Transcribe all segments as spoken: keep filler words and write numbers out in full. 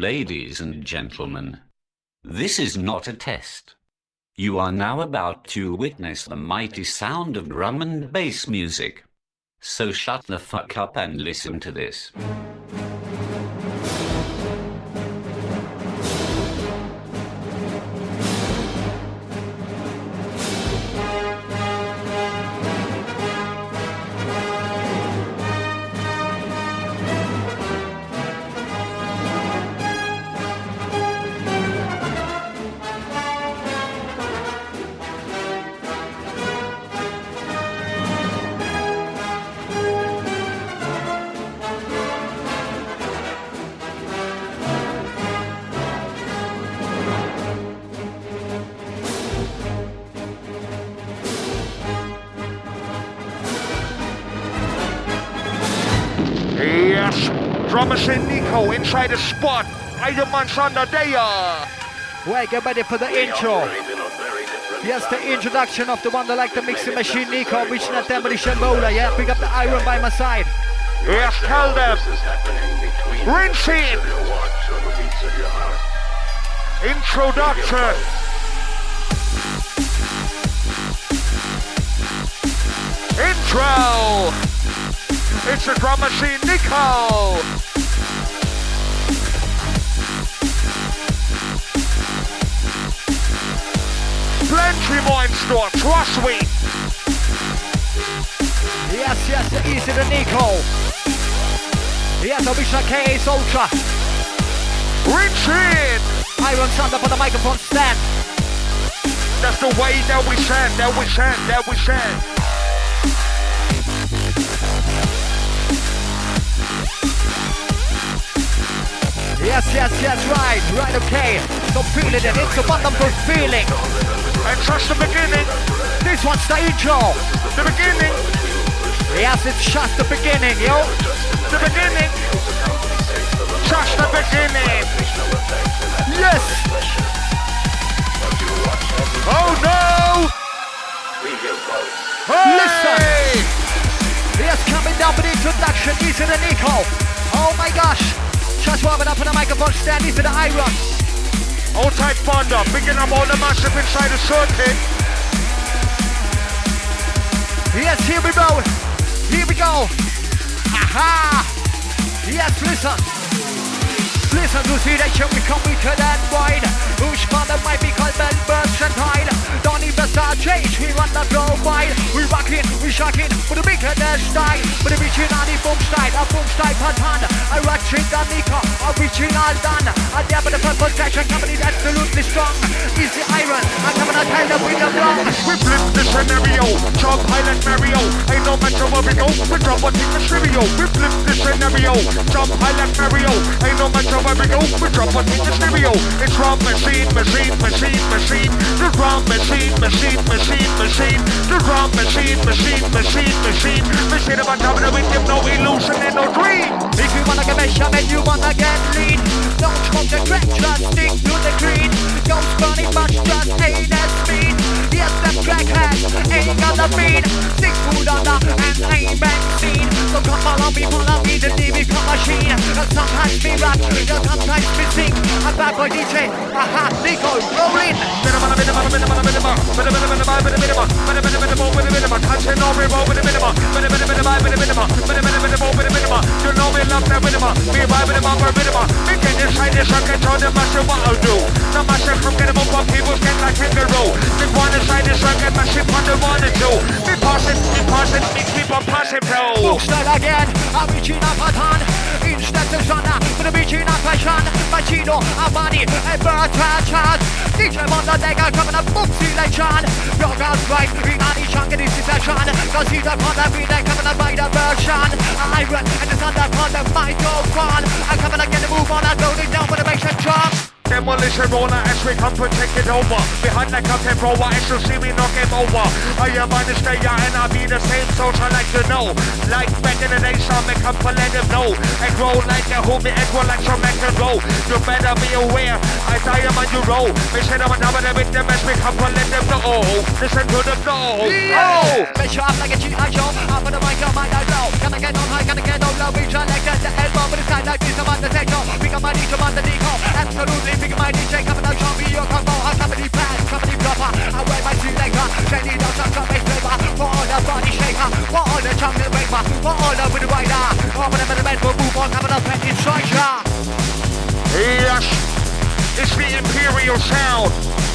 Ladies and gentlemen, this is not a test. You are now about to witness the mighty sound of drum and bass music. So shut the fuck up and listen to this. Drum machine Nico inside the spot. Iron Man's under there. Well, get ready for the intro. Yes, the introduction of the one that like the mixing machine Nico, reaching a demolition roller. Yeah, pick up the iron by my side. Yes, tell them. Rinse it. Introduction. Intro. It's the drum machine Nico. Plenty more in store, trust me. Yes, yes, the easy the Nico. Yes, the Vision K Ace Ultra. Richard. Iron Sound up on the microphone stand. That's the way that we stand, that we stand, that we stand. Yes, yes, yes, right, right, okay. So feeling it, it's a wonderful feeling. And trust the beginning. This one's the intro. The beginning. Yes, it's just the beginning, yo. The beginning. Just the beginning. Yes. Oh no. Hey. Listen. Yes, coming down with the introduction, easy the Nico. Oh my gosh. Just warming up on the microphone stand, easy the iron. All tight bond up, picking up all the massive inside the circuit. Yes, here we go. Here we go. Aha. Yes, listen. Listen to see that show we come wicked and wide. Whose father might be called Ben Versatile. Don't even start change, we run the flow wide. We rockin', we shockin', with the wickedest style. With the original boom style, a boom style pattern. I rock it the Nico, original done. I dare with the purple section, company that's absolutely strong. Easy iron, I'm coming to tell them we the wrong. We flip the scenario, Chop Pilot Mario. Ain't no matter where we go, we drop one thing the stereo. We flip the scenario, Chop Pilot Mario. Ain't no matter where we go, we drop one thing the stereo. It's drum machine, machine, machine, machine. The drum machine, machine, machine, machine. The drum machine, machine, machine, machine. Machine about top of the wind, give no illusion and no dream. If you wanna get measurement, you wanna get lean. Don't smoke the crack, just stick to the green. Don't burn it much, just ain't as speed. Yes, them crackheads ain't got the beat. Six food under and ain't benzene. So come follow me, follow me, the D V come machine. And sometimes we rap, and sometimes we sing. I'm bad boy D J, aha, Nico, roll in. Minimum, minimum, minimum, minimum. Minimum, minimum, minimum, minimum. Minimum, minimum, minimum. Touching all revolve with a minimum. Minimum, minimum, minimum. Minimum, minimum, minimum. You know we love that minimum. We vibe with a bumper minimum. We get inside the circuit, show them massive what I'll do. No massive from getting up on people get like kangaroo. We want inside the circuit, massive on the one and two. We pass it, we pass it, we keep on passing flow. Book style again, original pattern. Instead of Sana, with the original passion. Machino, Avani, and Bertrand Chad. D J on the deck, I'm coming up, book selection. Rock out right, in any chunk of this session. Cause he's upon the beat, I'm coming up by the version. Iron, and it's under upon the microphone. I'm coming to get the move on, I'm going down with the bass drum. Demolition roller as we come to take it over. Behind like Captain Rover, as you see me knock him over. I am on the stayer and I'll be the same social like you know. Like back in the day, some make up for let him know. I grow like a homie, I grow like some make and roll. You better be aware, I die on you roll. We say I'm another with them as we come for let them know. Listen to them know. Oh! Make sure I'm like a G I show. I'm on the mic, I'm on the low. Gonna get on high, gonna get on low. We try like that, the elbow, but it's time like this, I'm on the techno. We got my niche, I'm on the Nico. absolutely big my D J coming out, show me your combo. I'm company bad, company proper. I wear my selector, Jenny does some some bass flavor. For all the body shaker, for all the jungle raper, for all the with the rider. Open up the bed, we'll move on, coming up and inside ya. Yes, it's the Imperial sound.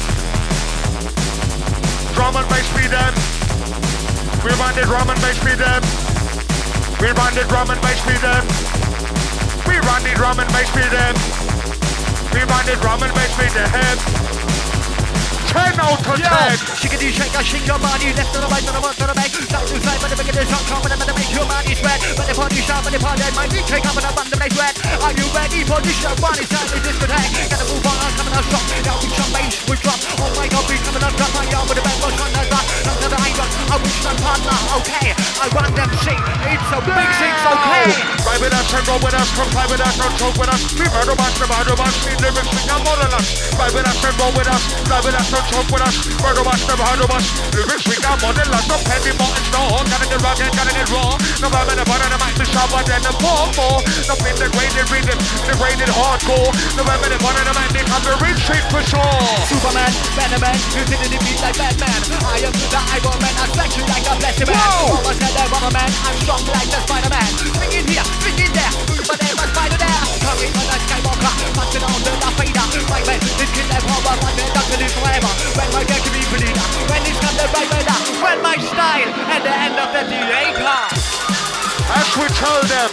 Drum and bass beat them. We run the drum and bass beat them. We run the drum and bass beat them. We run the drum and bass beat them. We run the drum and bass beat them. ten out of ten. She can do shake, I shake your body left to the right, to the left, to the back. Down to the side, but the bigger the shot, come and the make your body sweat. But the party shot, but the party my D J coming up on the place wet. Are you ready for this show? Body side in discotheque. Gotta move on, coming out strong. Now we jump, bass, we drop. Oh my God, we coming up, drop my arm with the band, what's on the rock? Not to the iron, I wish my partner, okay. I run them shit, it's a big six, okay. Ride with us and roll with us, comply with us, don't talk with us. We murder us, the murder us, we lyrics, we come on us. Ride with us and roll with us, ride with us, don't talk with us. Murder us, never heard of us. Lyrics we got more than lots of penny, more and snow. Gotta get rugged, gotta get raw. No matter the button, I might be sharper than the four four. Nothing degraded, reading, degraded hardcore. No matter the button, I might be covering street for sure. Superman, Batman, you did the beat like Batman. I am the Iron Man, I flex you like a blessed man. Almost like the rubber man, I'm strong like the Spider-Man. Swing in here, swing in there, but there was Spider there. Coming on that Skywalker, punching on the La Fader. My man, this kid that power, one man, not to live forever. When my get to be pretty, when it's come the right weather, when my style at the end of the theater. As we tell them,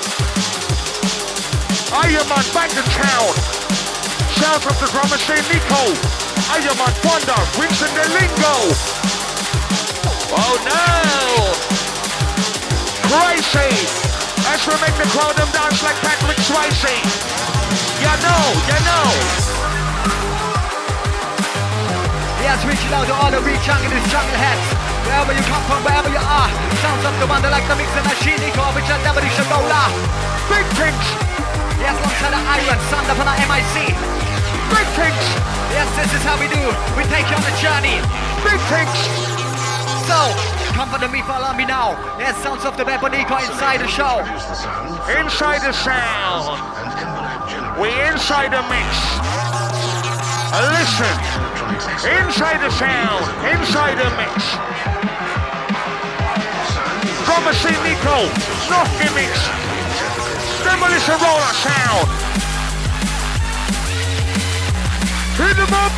Iron Man back in town. Shout of the drummer say Nico. Iron Man Wonder, rings in the lingo. Oh no! Crazy! As we make the crowd them dance like Patrick Swayze. You know, you know. Yes, reaching out to all the reach young in this jungle heads. Wherever you come from, wherever you are. Sounds of the wonder like the mix and machine, Nico, which are never should go la. Big things! Yes, alongside the Iron, Thunder from the M I C. Big things! Yes, this is how we do. We take you on the journey. Big things! So, come for the me, follow me now. Yes, sounds of the Beppo Nico inside the show. Inside the sound. We inside the mix. Listen. Inside the sound. Inside the mix. Drummer C Nico. Not gimmicks. Demolition roller sound. Hit them up.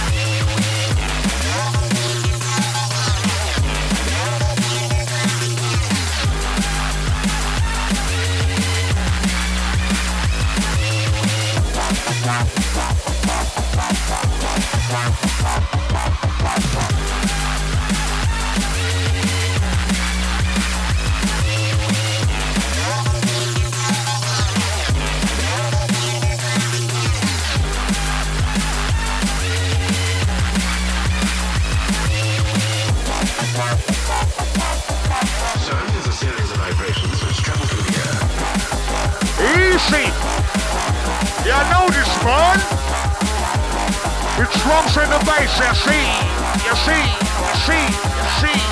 You know this fun? It's drums and the bass, you see, you see, you see, you see.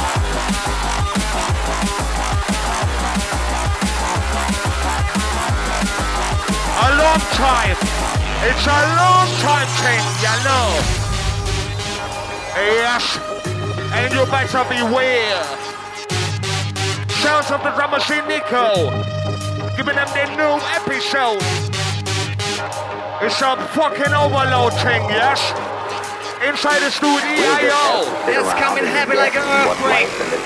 A long time, it's a long time thing, you know. Yes, and you better beware. Sounds of the drummer C Nico, giving them their new episode. It's a fucking overload thing, yes? Inside the studio. It's coming heavy like an earthquake.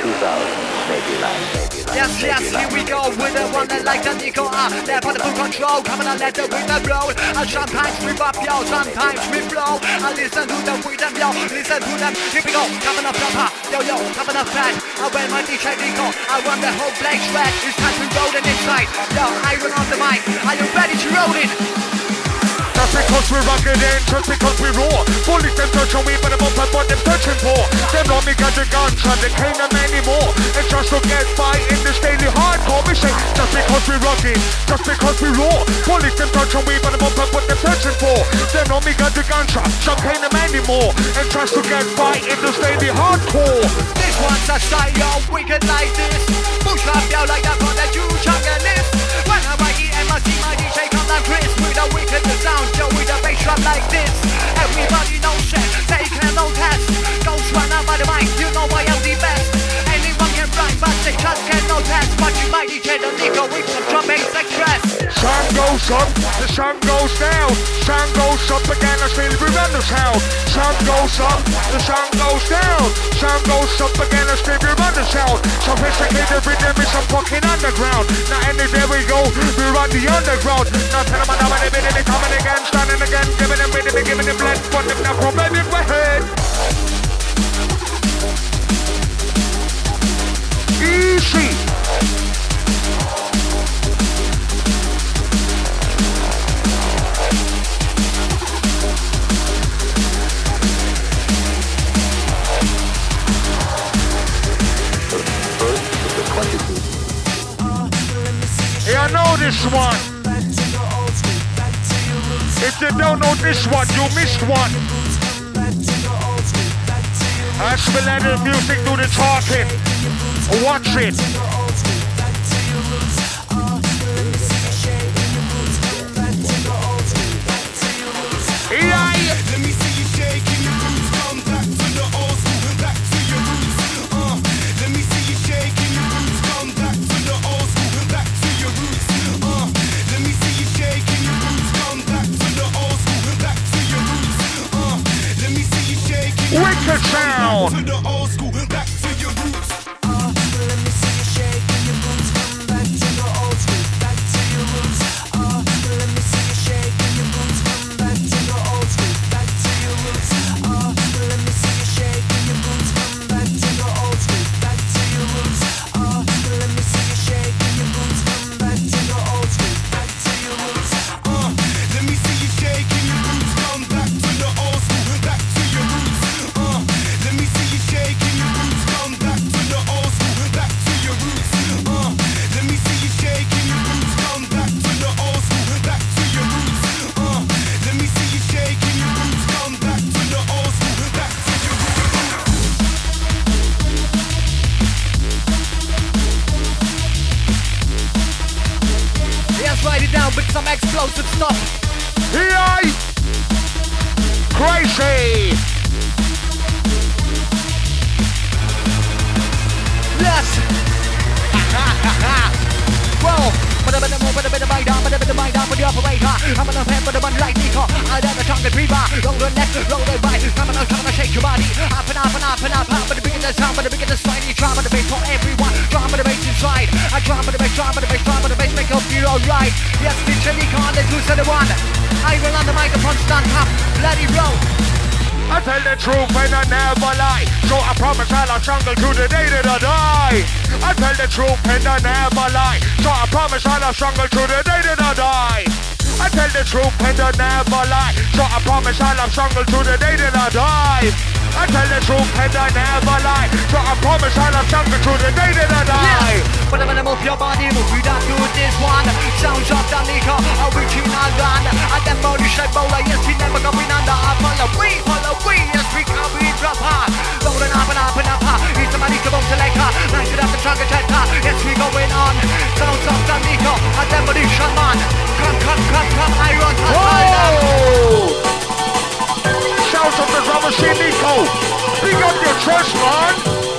Yes, yes, here we go with the one that like the Nico are there for the full control. Coming on, let the rhythm blow. And sometimes we bop, yo, sometimes we flow. I listen to the rhythm, yo, listen to them. Here we go, coming up proper, yo, yo, coming up fat. I wear my D J Nico, I run the whole black sweat. It's time to roll it inside. Yo, I run on the mic, are you ready to roll it? Just because we rock it in, just because we roar. Bullies them touch on me, but I'm up at what them touching for. Them know me got the guns and they can't them anymore. And just to get by in this daily hardcore, we say, just because we rock it, just because we roar. Bullies them touch on me, but I'm up at what them touching for. Them know me got the guns and some can't them anymore. And just to get by in this daily hardcore. This one's a style, wicked like this. Push up, yo, like that one that you jungle is. When I write E M, I see my D J come down crisp with a wicked sound. Yo, with a bass drop like test. Watching my D J, the Nico, with some drum bass express. Sun goes up, the sun goes down. Sun goes up again, I still remember sound. Sun goes up, the sun goes down. Sun goes up again, I still remember sound. Sophisticated rhythm is some fucking underground. Now any day we go, we run the underground. Now tell them I'm not minute, they coming again, standing again, giving them rhythm, giving them blend, but them not problem in my head. Easy. Yeah, I know this one. If you don't know this one, you missed one. As we let the music do the talking, watch it. Yeah. Let me see you shaking your roots, come back to the old school, back to your roots. Uh, let me see you shaking your roots, come back to the old school, back to your roots. Uh, let me see you shaking your roots, come back to the old school, back to your roots. Uh, let me see you shaking your roots, come back to the old school, back to your roots. Uh, let me see you shaking your roots, come back to the old school, back to your roots. Uh, let me see you shaking your roots, come back to the old school, back to your roots. Uh, let me see you shaking your roots, come back to the old school, back to your roots. Uh, let me see you shaking your roots, come back to the old school, back to your roots. Uh, let me see you shaking your roots, come back to the old school, back to your roots. Uh, let me see you shaking your roots, come back to the old school, back to your roots. Uh, let me see you shaking your roots, come back to the old school, back to your roots. Uh, let me see you shaking your roots, come back to the old school, back to your roots. Let's write it down with some explosive stuff. Yeah. Crazy. Yes. Well, but a bit more, but a bit of my down, but a bit of my down for the operator. I'm on a pen, but a one like Nico. I done the tongue and reaper. Roll the neck, roll the right. I'm on a trying to shake your body. Up and up and up and up. Up and the bigger the sound, but the bigger the slide. You drum and the bass for everyone. Drum and the bass inside. I drum and the bass, drum and the bass, drum and the bass. Make you feel alright. Yes, D J Nico on the two to the one. I will on the microphone stand up. Bloody roll. I tell the truth and I never lie. So I promise I'll jungle to the day that I die. I tell the truth and I never lie. So I promise I'll jungle to the day that I die. I tell the truth and I never lie. So I promise I'll jungle to the day that I die. I tell the truth and I never lie. So I promise I'll jungle to the day that I die. Yes. But I'm gonna move your body, move you down to this one. Sounds of the Nico, a reaching on gun. I demolish a bowler, yes, we never going under. I follow, we follow, we, yes, we can, we drop hard. Rolling up and up and up, it's the money to boom selector. Nice it up the trunk attacker, yes, we going on. Sounds of the Nico, a demolition man. Come, come, come, come, I run to Whoa! Sounds of the drum machine, Nico. Big up your chest, man.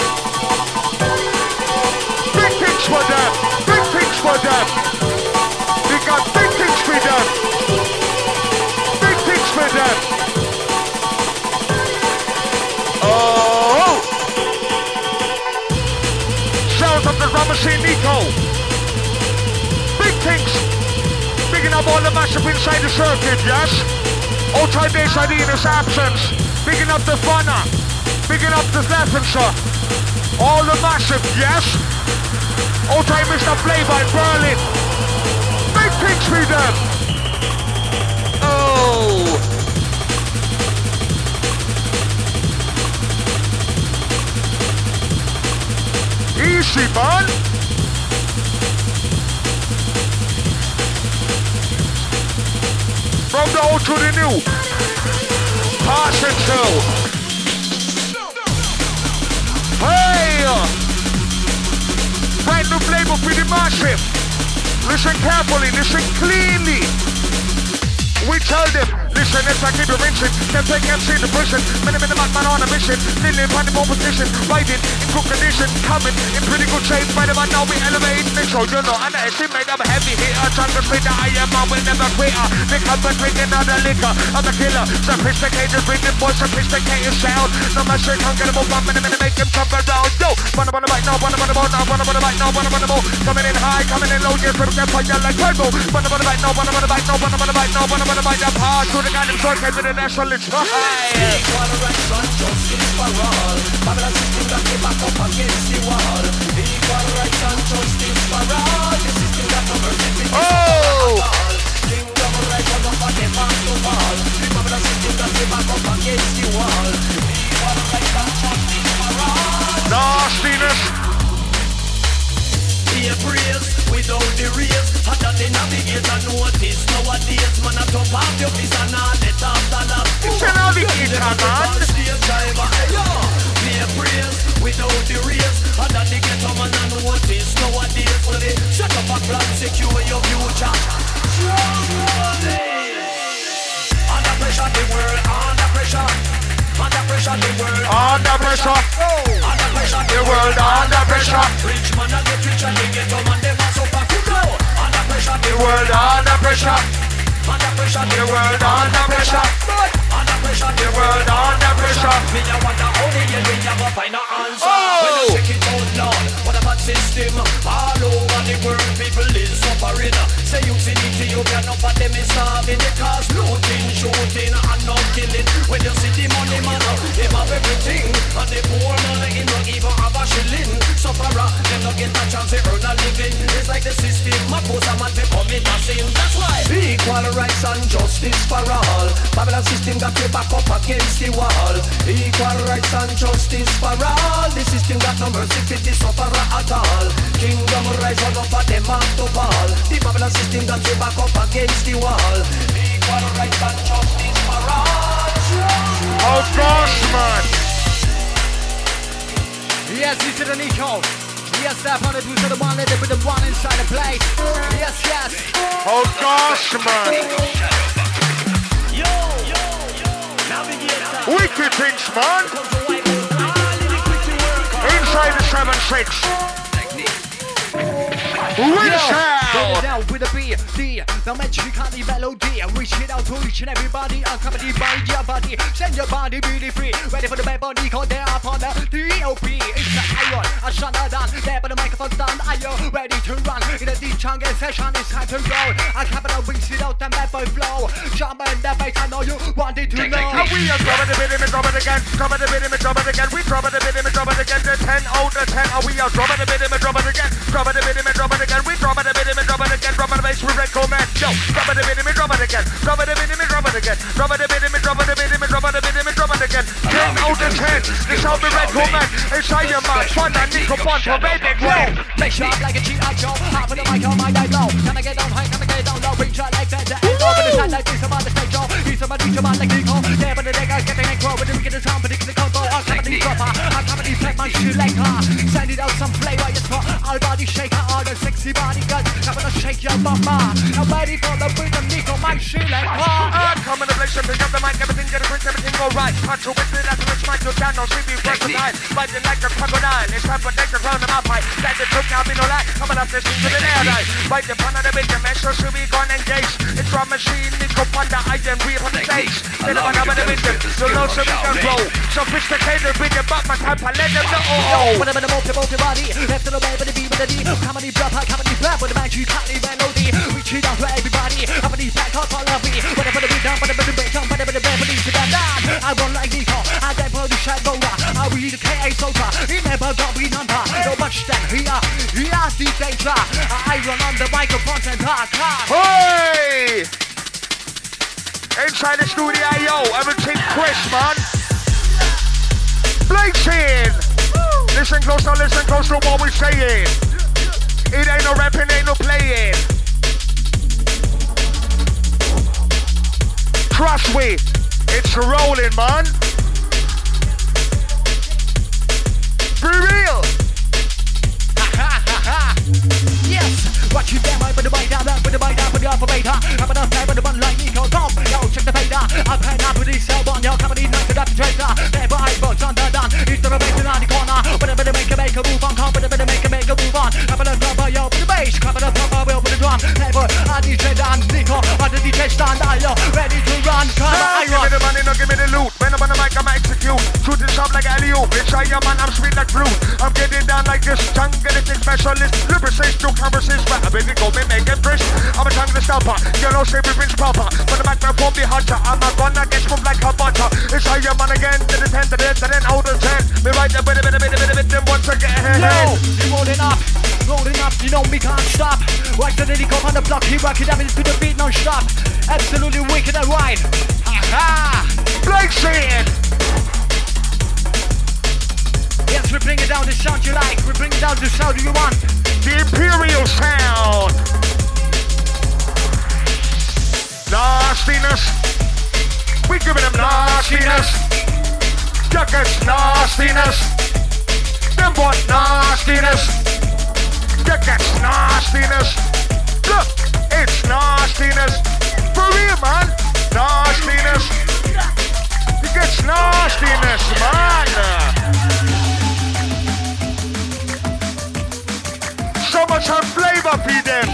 Big things for them. Big things for them. We got big things for them. Big things for them. Oh! Sounds of the drum machine, Nico. Big things. Bigging up all the massive inside the circuit, yes? Outside this I D in his absence. Bigging up the funner. Bigging up the Leffenser. All the massive, yes? Outside Mister Playboy Berlin. Big things for them. Oh. Easy, man. From the old to the new. Pass it through. Hey! Brand new flavor for the massive. Listen carefully, listen cleanly. We tell them, listen mission, it's like keep you rinsing. Them take M C to prison. Many minute man on a mission. Still in funny more position. Riding in good condition. Coming in pretty good shape. Right about now we elevate. Make sure you know underestimate. I'm a heavy hitter. Trying to spit that I am. I will never quit. Nick up and drinking another liquor. I'm a killer. Sophisticated breathing voice. Sophisticated sound. No my shit can't get him up. One minute minute make him jump around. Yo, one on the bike now. One on the ball now. One on the bike now. One on the ball. Coming in high. Coming in low. Just ripping fire like turbo. One on the bike now. One on the bike now. One on the bike now. One on the bike up hard. To the guy in short came to the national. It's high. Equal rights and justice for all. Babylon system got me back up against the wall. Equal rights and justice for all. The system got no mercy. Oh! Kingdom rights on up and them back to fall. The Babylon system got me back up against the wall. Equal rights and justice for all. Nastiness. Be a praise without the race. Hotter than navigator notice. Nowadays man a top off your piece and all let off the last. It's a navigator, man. Be a praise without the race. Hotter the ghetto man a notice. Nowadays for the shut up a plan secure your future. Under pressure the world, under pressure. Under pressure the world, under pressure. under pressure The world under pressure. Rich man a get rich and the ghetto man dem a suffer. Under pressure the The world under pressure. under pressure The world under pressure. under pressure The world under pressure. Me a wonder how the hell we never find a answer. Oh! When you check it out, Lord, what a bad system. All over the world, people is suffering. Say you see Ethiopia, no for them is starving. They cause looting, shooting, and no killing. When you see the money man, they have everything. And the poor man, he don't even have a shilling. Sufferer, them don't get a chance to earn a living. It's like the system, my post a man to come in a sin. That's why equal rights and justice for all. Babylon system got you back up against the wall. Equal rights and justice for all. The system got no mercy for the sufferer at all. Kingdom rise on up at them up to fall. The Babylon system got you back up against the wall. Equal rights and justice for all. Oh gosh, man. Yes, this is the Nico. Yes, that one is the one that with the one inside the place. Yes, yes. Oh gosh, man. Yo, yo, yo. Navigator. Wicked things, man. Inside the seven six. Reach out. Down with a B, D, the Mexican melody. Reach it out to each and everybody. Accompanied by your body. Send your body really free. Ready for the bad body. Call there upon the D O P. It's the iron. I shut her down. There but the microphone stand. Are you ready to run? In a deep jungle session, it's time to roll. I capital wings it out and bad boy flow. Jump in the bass. I know you wanted to know. And we are dropping the bit and drop it again. Drop it a bit and drop it again. We drop it a bit and drop it again. The ten out of ten. And we are dropping the bit and drop it again. Drop it a bit and drop it again. We drop it a bit and drop it again. Drop it a bass. We recommend. Yo, drop it a bit and drop it again. Drop it a bit and drop it again. Drop it a bit and drop it a bit and drop it a bit and drop it again. ten out of ten. This how we recommend. It's how you man. Fun and Nico Fun for baby. Yo. Make sure I'm like a G I Joe. Half of the mic on my eye low. Can I get down high? Can I get down low? Reach out like that. The end over the side like this. I'm on the stage, Joe. He's on my DJ man like Nico. There but the nigga getting it grow. With the wicked sound, predicting the combo. I'm coming to dropper. I'm coming to play my selector. Send it out some flavor. Yes, for all body shaker. All the sexy body guns. Coming to shake your mama. I'm ready for the rhythm. Nico, my selector. I'm coming to place and pick up the mic. Everything get a print. Everything go right. Control with it. That's a rich mic. You can't no sleepy versatile. Biting like a crocodile. It's time for next to ground the mouth high. Like the truck now be no lie. Coming up this thing to the air right. Bite the fun of the bit. The measure should be gone engaged. It's drum machine. Nico Panda. I am we on the stage. Get up on the victim. So low so we can roll. Sophisticated with the butt. My type. I let them know. Oh, whatever the multi multi body. Left to the way with the B with the D. Comedy drop. Comedy rap with the magic. Comedy melody. Reach it out for everybody. Comedy back up all of me. Whatever the beat down. Whatever the break down. Whatever the band. Whatever the down. I won't like Nico. I then put the shadow. I read the K A soldier. He never got me number. So much that here. Here's the danger. I run on the microphone and talk. Hey! Inside the studio, yo, everything crisp, man. Blazing! Listen close now, listen close to what we're saying. It ain't no rapping, ain't no playing. Trust me, it's rolling, man. Be real. Yes, watch you damn right with the bite down, with the bite down, with the operator. I'm enough time with the one like Nico. Come, yo, check the fader. I ready to run, come Nah, on, give me the money, no give me the loot. When I'm on the mic, I'ma execute. Shooting sharp like alley-oop. Bitch, I am man, I'm sweet like fruit. I'm getting down like this. Tongue-getting specialist. Lyricist, do conversations, but I beg it go, me make it fresh. I'm a tongue stopper. You know, say we rinse proper. When the microphone be hotter, I'm a gonna get smooth like hot butter. It's I am man again. To the ten, to the ten, out of ten. Me right there, bit, bit, bit, bit, bit, then once again. Yo, you rolling up, rolling up, you know me can't stop. Right to the go on the block, he rock it up to the beat non-stop. Absolutely wicked and right. Ha-ha! Blake saying. Yes, we bring it down the sound you like. We bring it down the sound you want. The Imperial sound. Nastiness. We giving them nastiness. Jackets nastiness. Them what nastiness. Jackets nastiness. Look, it's nastiness. For real, man. Nastiness. It gets nastiness, man. So much on flavor for them.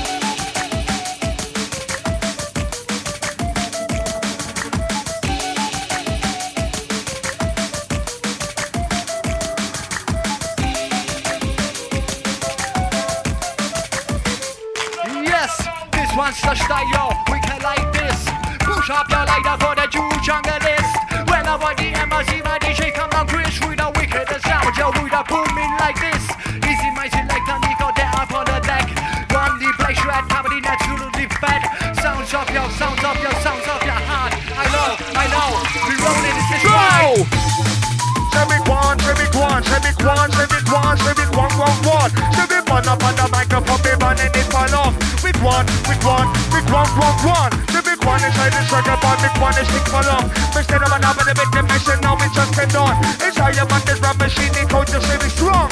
Yes, this one's the style. We can like this. Push up your lighter for the Jew junglist. When I want the M R C, my D J come down, Chris with the wicked sound. Yo, with a booming like this. Easy, my selector, Nico, there up on the deck. Run the place, shred, comedy, absolutely fed. Sounds of your, sounds of your, sounds of your heart. I know, I know, we rolling this is right. Say me one, say me one, say me one, say me one, say me one, one, one. Say me one up on the microphone, me running it fall off. With one, with one, with one, one, one. Say me one inside the circle, but me one is stick fall off. Instead of an hour, the bit the mission, now we just get on. Inside your man, this rap machine, they code to say me strong.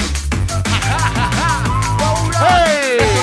Hey! Make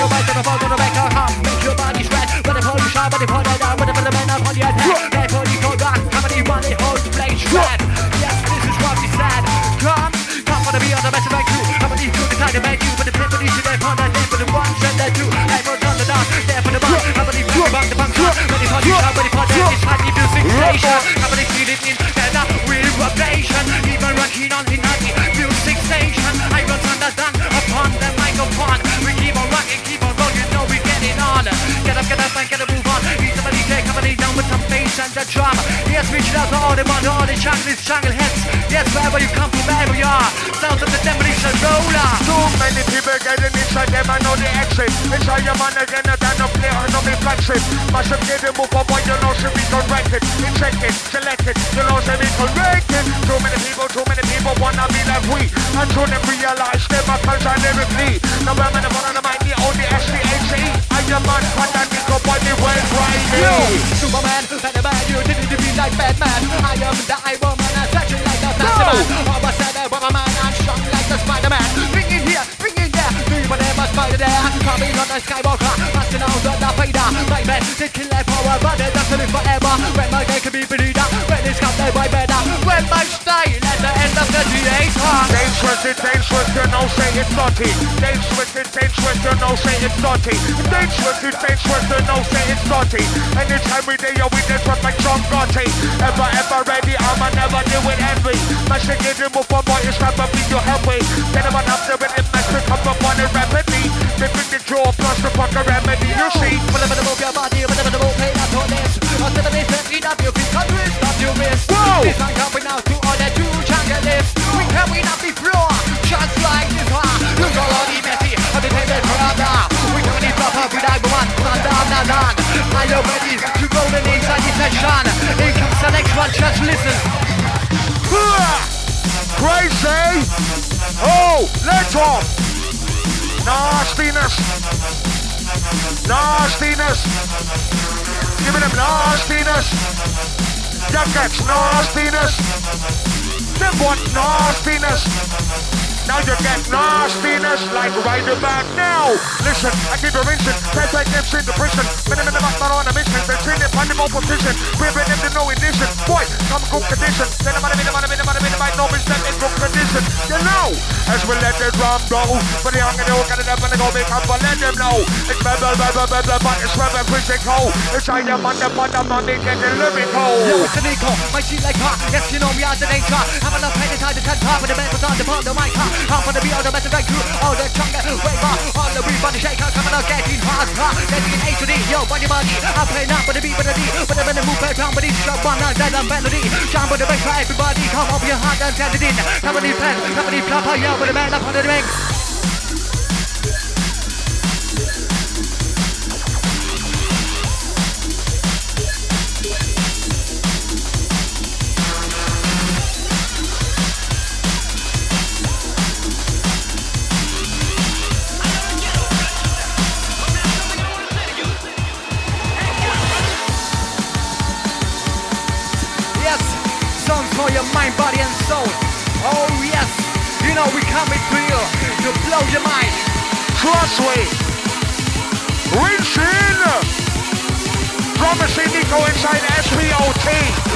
your body sweat, but the police shot, but the police down, but the men up on the attack. That police go down, comedy money, hold the place shred. Yes, this is what we said. Come, come for the be on the best of my crew. Comedy to the kind of make you, but the people need to get on that day for the ones and the two. I was on the dance, there for the bus. Comedy back the bunk, the bunk, but the police shot, but the police is happy music station. Comedy feeling in, and up with rotation. Even rocking on the night music station. I was on the dance upon the microphone. We keep on rocking, keep on rolling, you know we getting on. Get up, get up, and get a move on. He's somebody take company down with some bass and the drum. Yes, reach out to all the one, all the junglers, jungle heads. Yes, wherever you come from, wherever you are. Sounds of the demolition roller. Too many people getting inside them, I know the exit. Inside your man again, and I don't play, I know me flexing. Massive get them move up, you know, so we can wreck it. Check it, select it, you know, so we can wreck it. Too many people, too many people wanna be like we. And soon they realize them, I can't try lyrically. Now I'm in the one of the mighty, only S T H E. I am man, but I think of what they went right here. Superman, Batman, you didn't to be like Batman. I am the Iron Man, I'm touching like a Batman. All of a sudden, I'm a man, I'm strong like the Spider-Man. Bring it here, bring it there, do you want them a spider there? Coming on the Skywalker, passing out the Darth Vader. My man, they kill their power, but it doesn't live forever. When my day can be believed, when it's got their way better. When my style at the end of the theater. Dangerous, it's dangerous, you know, say it's naughty. Dangerous, it's dangerous, you know, say it's naughty. Dangerous, it's dangerous, you know, say it's naughty. Anytime we day, yo, we just rap like John Gotti. Ever, ever ready, I'ma never do it envy. My shit get removed from boy, it's rap up in your headway. Then I'm on after it, it makes me come up on it rapidly. They bring the draw plus the fucker remedy, you see. Whatever the move your body, whatever the move, pay that on this. Whatever they set me up, you feel cut wrist, not your wrist. This one coming out to all the two junglers. We coming up the floor, just like this one. Look all of the messy, on the table brother. We coming in proper, we like one, one down, down, down. Are you ready to go the inside the session? Here comes the next one, just listen. Crazy! Oh, let's off! Nastiness! Nastiness! Give me them nastiness! That gets nastiness! Them what nastiness! Now you get nastiness like right about now. Listen, I keep a rinsing, can't take them straight to prison. Minimum the not on a mission, they're training find them all position. We're them to no edition. Boy, come good condition. Then I'm gonna be the man, I'm gonna be the man, no mistake in good condition. You know, as we let the drum blow. But the young and the old got it up and they go make up and let them know. It's rebel, rebel, rebel, but it's rebel physical. It's how you man, the man, the man, they get the lyrical. Yo, it's a Nico, my sheet like her. Yes, you know we are the danger. I'm on the pain inside the tent top of the bed, but on the pond, the mic. I'm on the beat, all the better crew, all the chunga, waver, all the beat, body shaker, coming out, getting hard, getting A to D, yo, body, body. I'm playing up with the beat, with the D, but I'm in the move, down, but it's a one, and then I'm melody. Jump on the bass, everybody, come up your heart and send it in. Come on, the pen, come on, the flop, yo, with the man up on the mix. For your mind, body and soul. Oh yes, you know we coming to you to blow your mind. Trust me. Rinse in. Drum machine Nico inside S P O T.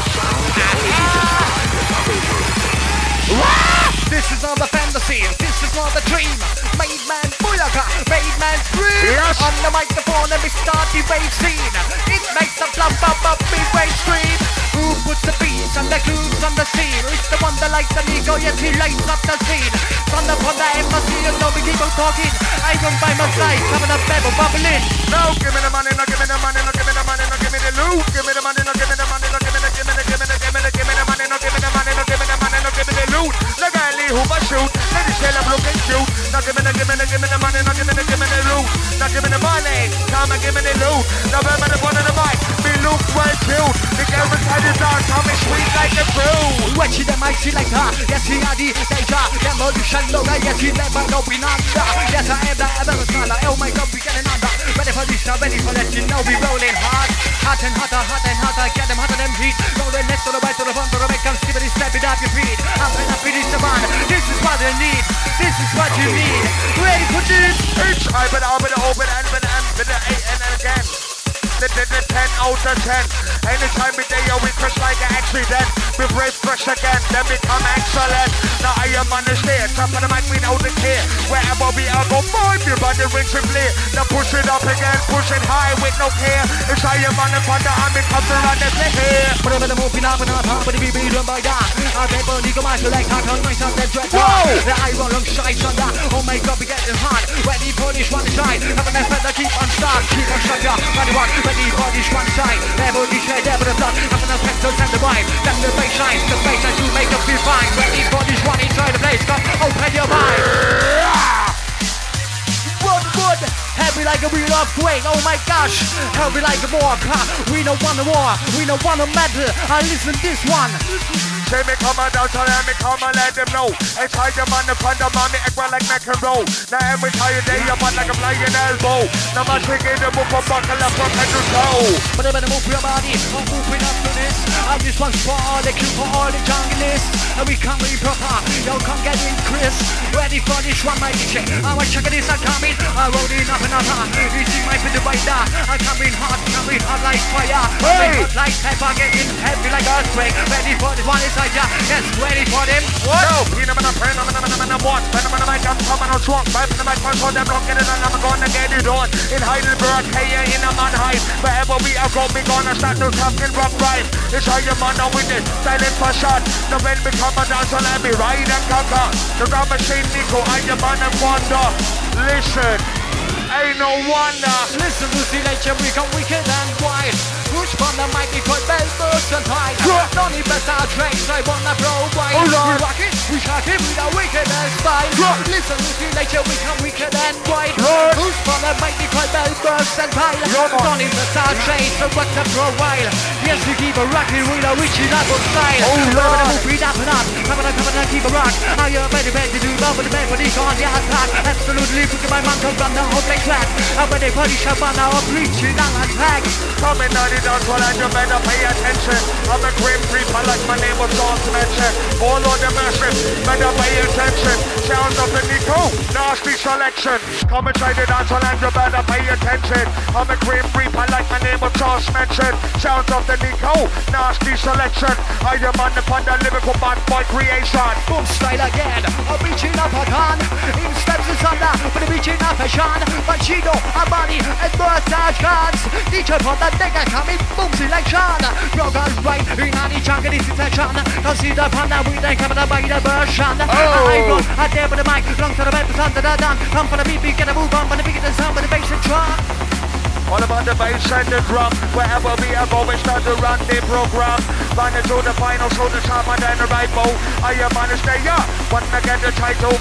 This is not the fantasy, this is not the dream. Made man booyaka, made man dream. Yes. On the microphone, let me start the wave scene. It makes a plump up up big wave stream. Who puts the beats and the grooves on the scene? It's the one that likes the Nico, yes he lights up the scene. From the from the embassy, you know we keep on talking. I run by my side, having a pebble bubbling. No, give me the money, no give me the money, no give me the money, no give me the loot. Give me the money, no give me the money, no give me the give me the give me the give me the give me the money, no give me the money, no give me the money, no give me the loot. The guy who I shoot, let the shell up looking cute. Now give me the give me the give me the money, no give me the give me the loot. Now give me the money, come and give me the loot. Now give me the one on the mic, me look well cute. The girl beside the dance, how me sweet like a fruit. Watch it, the mic, she like her. Yes, he are the danger. Demolition loader, yes, he never know we not sure. Yes, I am the ever scholar. Oh my God, we getting under. Ready for this, ready for that, you know we rolling hard. Hot and hotter, hot and hotter, get them hotter than heat. Rolling next to the right to the front to the back, come skip it, step it up your feet. Up and up, it is the one. This is what they need. This is what you need. Ready for this? H I but I but open and but and but the eight and again. The, the, the ten out of ten. Anytime we day we crush like an accident. We break fresh again, then become excellent. Now I am on the stage, top of the mic without the care. Wherever we are, go find me by the ring to play. Now push it up again, push it high with no care. It's I am on the front, the arm comes around the here. But I'm moving up and up, but the baby run by that. I bet for Nico my select, I turn myself and dread. The eye roll on sides on that. Oh my God, we getting hot. Ready for this one side. Having a feather, keep on start. Keep on shut up. Ready one, ready for this one side. Never this way, never the blood. Having a pencil and the vibe. Then the baseline, the baseline to make us feel fine. Ready for this one inside the place. Come open your mind. Good, good. Heavy like a wheel of grain. Oh my gosh. Heavy like a war car. We don't want a war. We don't want a medal. I listen this one. Say me come on down, so let me come and let them know. I try them on the front of me, act well like neck and roll. Now every time you day, you're like a flying elbow. Now my trick is the move for buckle up from head to toe. But I'm gonna move your body, I'm moving up to this. I'm this one's for all the crew, for all the junglists. And we come in proper, yo come get in Chris. Ready for this one, my D J. I'm checking this, I'm coming. I'm rolling up and up. You see my fit right there. I'm coming hot, coming hot like fire. Coming hot like pepper, getting heavy like earthquake. Ready for this one, is yes, ready for them. What? No, you know, I'm a friend, I'm a man, I'm a what? When I'm on the mic, I'm coming on strong. Right from the mic, I'm on them, block it, and I'm gonna get it on. In Heidelberg, hey, in a Mannheim. Wherever we are going, we gonna start to talk and rock right. It's how you man with it, silent for shot. Now when we come down, so let me ride and conquer. The drum machine, Nico, I am man and wonder. Listen, ain't no wonder. Listen to the nature, we come wicked and wide. Push from the mic, we call bell burst and hide. Don't need better tracks, I wanna blow wide. We rock it, we shock it with a wicked and style. Listen to the nature, we come wicked and wide. Push from the mic, we call bell burst and hide. Don't need better tracks, I wanna blow wide. Yes, we keep a rockin' with a wicked up style. We're gonna move it up and up, come on, come on, keep a rock. Are you ready, ready to do love with the band, but he's on the attack. Absolutely, put my man to run the whole place track. I'm ready for the shop on our preaching on attack. Coming on it down, well, and you better pay attention. I'm a grim reaper, like my name was John to mention. All on the mercy, better pay attention. selection. Sounds of the Nico, nasty selection. Come inside the dance hall and you better pay attention. I'm a Grim Reaper like my name was just mentioned. Sounds of the Nico, nasty selection. I am on the panda lyrical bad boy creation. Boom style again, I'm reaching up a gun. In steps is under, but I'm reaching up a Sean. Machino, Armani, and Massage guns. D J from the nigga coming, boom selection. Rock on right, in any jungle is section. Don't see the panda, we then come to buy the version. I got a dare with the mic, long to the bed, under the done. Come for the beat, we get a move on, but the beat and sound, but the bass and drum. All about the bass and the drum. Wherever we are going, start to run the program. Run it to the final, so the top and then the right bow. I am on the stay up, but I get the title.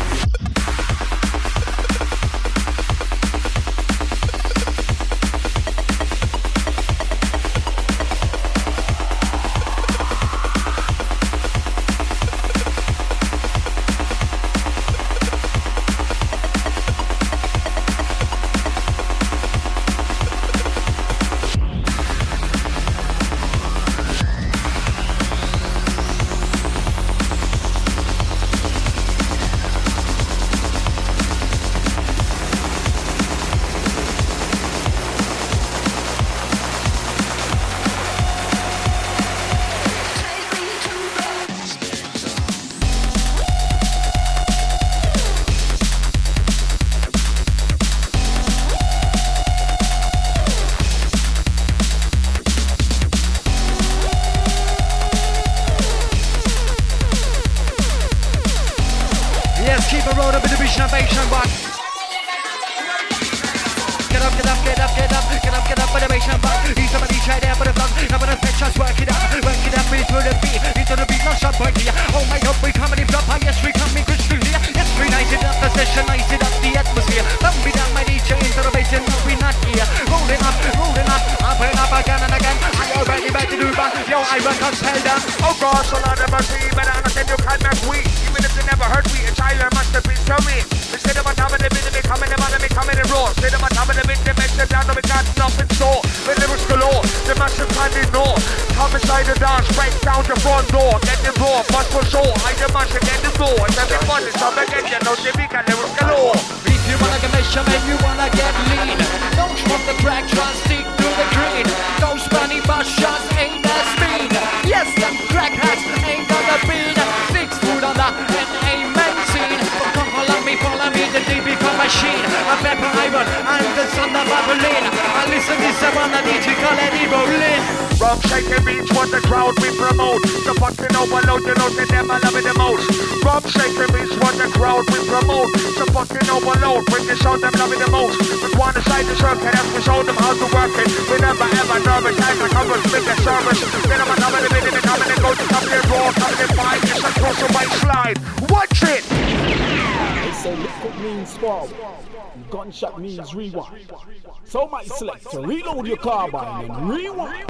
Gunshot means rewind. So my selector, reload your carbine and rewind.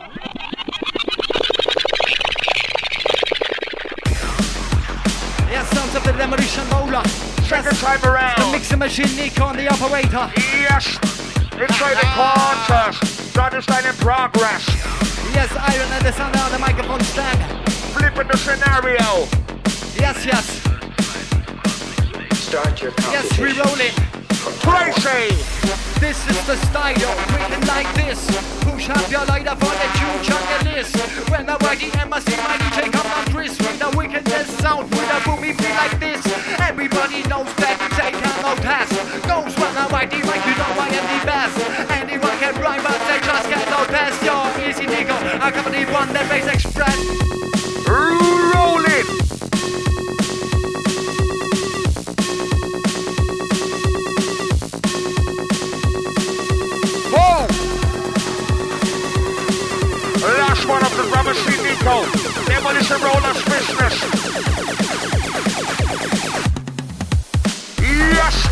Yes, sounds of the demolition roller. Second time around. The mixing machine, Nico on the operator. Yes, inside the contest. Understand in progress. Yes, Iron and the sound on the microphone stand. Flipping the scenario. Yes, yes. Start your yes, re-rolling. Crazy! This is the style, written like this. Push up your lighter for the tune on the list. When I write the M I C, my D J come on Chris. With the wickedest sound, with a boomy beat like this. Everybody knows that they cannot pass. Knows when I write the mic, you know I am the best. Anyone can rhyme, but they just cannot pass. Yo, easy Nico, I come on the one that makes express. Roll it! Last one of the rubber machine Nico. Demolition Roller's business. Yes!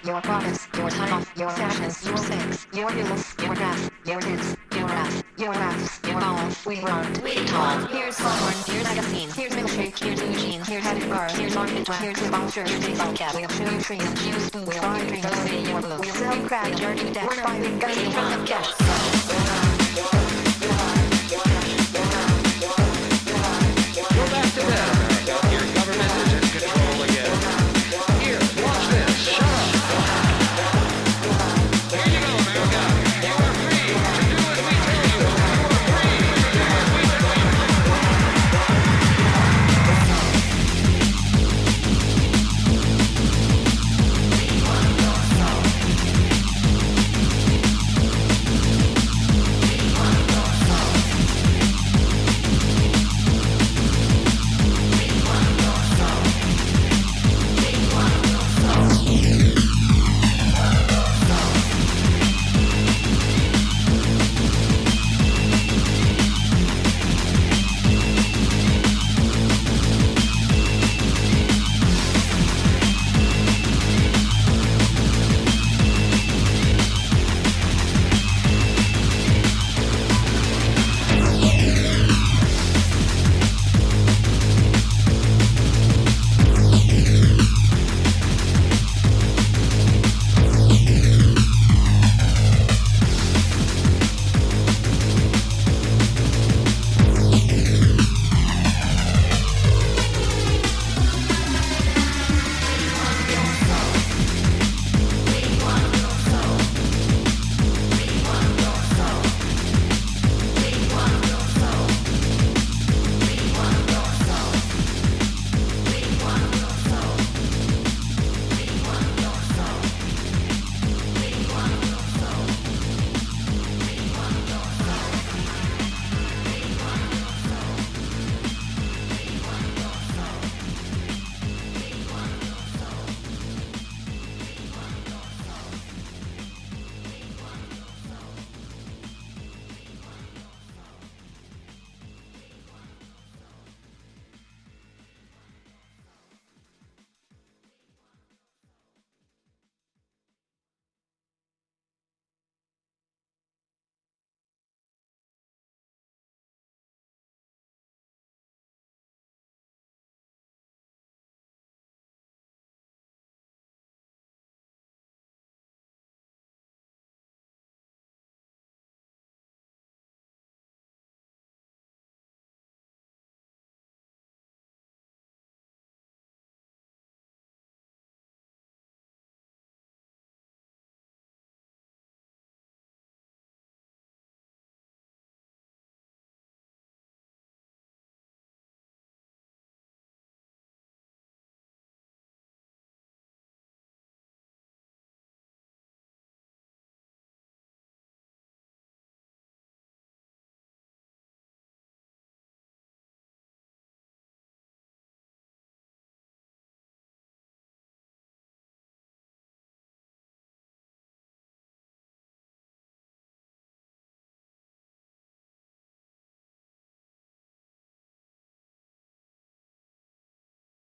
your products, your time, your fashions, your sex, your heels, your dress, your tits, your ass, your ass, your balls. We run, we talk. Here's Popcorn, here's Magazine, here's Milkshake, here's Eugene, here's Happy Bar, here's Market, here's the Bouncer, here's Baseball Cap, we have Shoe Trees, Shoes, We'll buy drinks, see your blue, we'll sell crack, your new deck, buy big guns, and run up cash.